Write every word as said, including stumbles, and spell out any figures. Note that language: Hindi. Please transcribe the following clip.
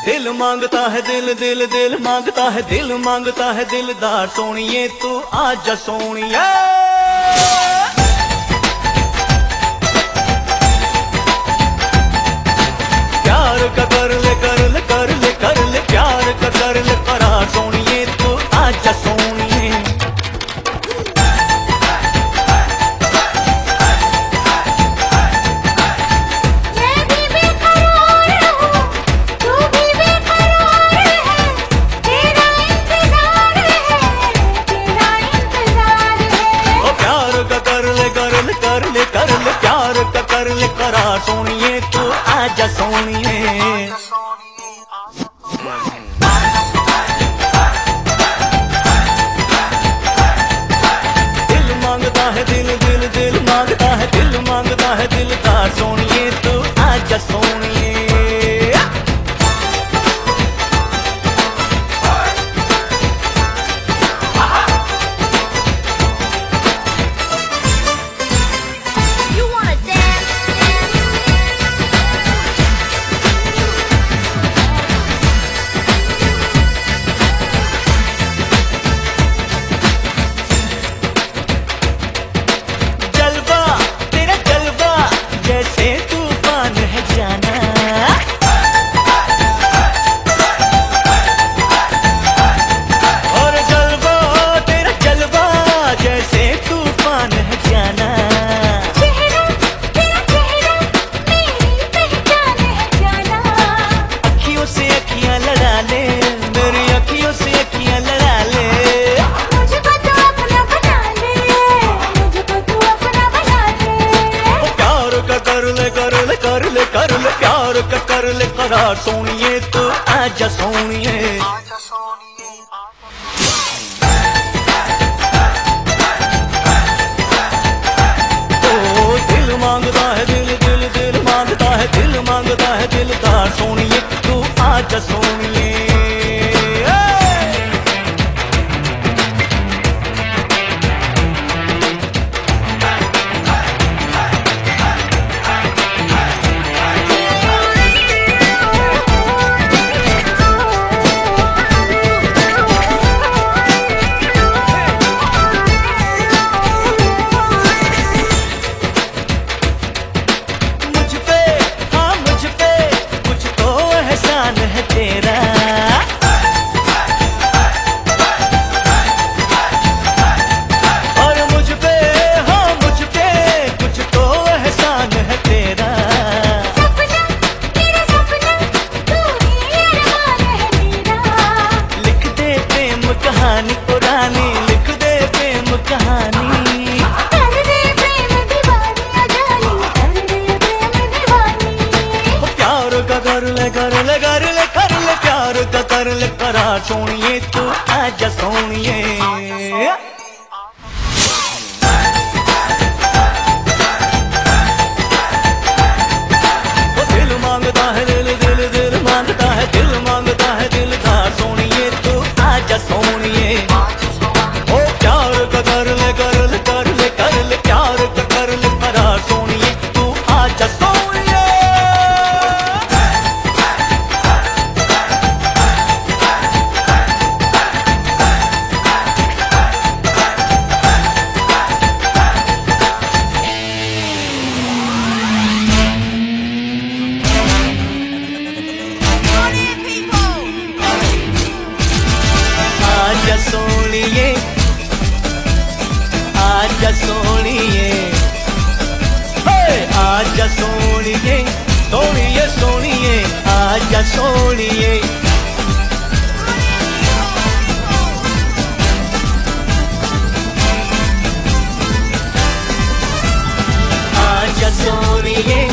दिल मांगता है दिल दिल दिल मांगता है दिल मांगता है दिलदार सोनिए तू आजा सोनिए। प्यार का कर ले कर ले कर ले कर ले प्यार का कर ले करार सोनिए तू आजा सोनिए। कर ले कर ले प्यार का कर ले करार सोनिए तू आजा सोनिए। दिल मांगता है दिल दिल दिल मांगता है दिल मांगता है दिलदार सोनिए तू आजा सोनिए। कर ले कर ले प्यार का कर ले करार सोनिए तू आजा सोनिए। ओ दिल मांगता है दिल दिल दिल मांगता है दिल मांगता है दिलदार सोनिए तू आजा सोनिए। कहानी पुरानी लिख दे प्रेम कहानी कर दे प्रेम दीवानी अजानी कर दे प्रेम दीवानी। प्यार का कर ले कर ले कर ले कर ले प्यार का कर ले करार सोनिए तू आजा सोनिए। दिल मांगता है दिल दिल दिल मांगता है दिल मांगता है दिलदार सोनिए तू आजा सोनिए। ओ प्यार का कर ले कर ले कर ले कर ले प्यार का कर ले करार सोनिए तू आजा सोनिए। आजा सोनिए आजा सोनिए आजा सोनिए सोनिए सोनिए आजा सोनिए। आजा सोनिए